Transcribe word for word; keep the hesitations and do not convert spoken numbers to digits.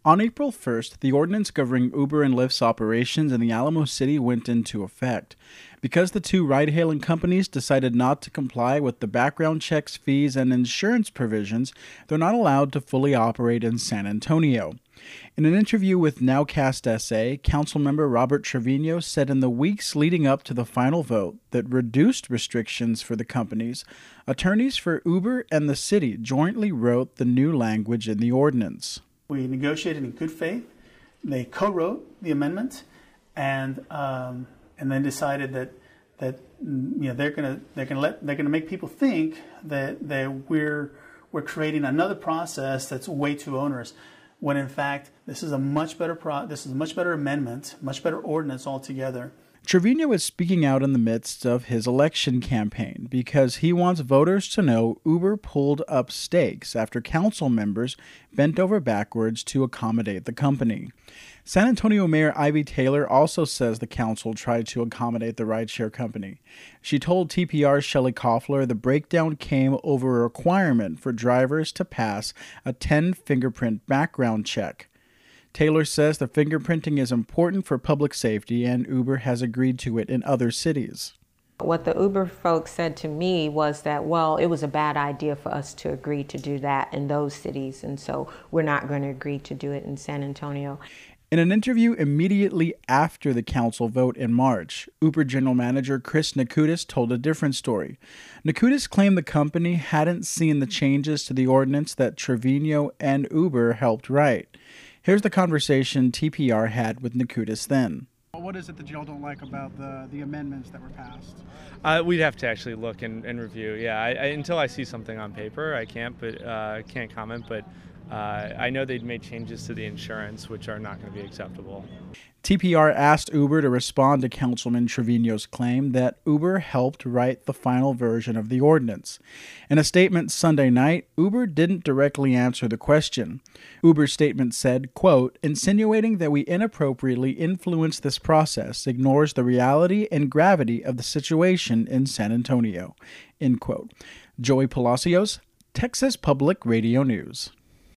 On April first, the ordinance governing Uber and Lyft's operations in the Alamo City went into effect. Because the two ride-hailing companies decided not to comply with the background checks, fees, and insurance provisions, they're not allowed to fully operate in San Antonio. In an interview with Nowcast S A, Councilmember Robert Trevino said in the weeks leading up to the final vote that reduced restrictions for the companies, attorneys for Uber and the city jointly wrote the new language in the ordinance. We negotiated in good faith. They co-wrote the amendment, and um, and then decided that that you know they're gonna they're gonna let they're gonna make people think that that we're we're creating another process that's way too onerous, when in fact this is a much better pro this is a much better amendment, much better ordinance altogether. Trevino is speaking out in the midst of his election campaign because he wants voters to know Uber pulled up stakes after council members bent over backwards to accommodate the company. San Antonio Mayor Ivy Taylor also says the council tried to accommodate the rideshare company. She told T P R's Shelley Koffler the breakdown came over a requirement for drivers to pass a ten fingerprint background check. Taylor says the fingerprinting is important for public safety, and Uber has agreed to it in other cities. What the Uber folks said to me was that, well, it was a bad idea for us to agree to do that in those cities, and so we're not going to agree to do it in San Antonio. In an interview immediately after the council vote in March, Uber general manager Chris Nakutis told a different story. Nakutis claimed the company hadn't seen the changes to the ordinance that Trevino and Uber helped write. Here's the conversation T P R had with Nakutis then. What is it that y'all don't like about the, the amendments that were passed? Uh, we'd have to actually look and, and review. Yeah, I, I, until I see something on paper, I can't. But uh, can't comment. But uh, I know they'd made changes to the insurance, which are not going to be acceptable. T P R asked Uber to respond to Councilman Trevino's claim that Uber helped write the final version of the ordinance. In a statement Sunday night, Uber didn't directly answer the question. Uber's statement said, quote, "Insinuating that we inappropriately influenced this process ignores the reality and gravity of the situation in San Antonio," end quote. Joey Palacios, Texas Public Radio News.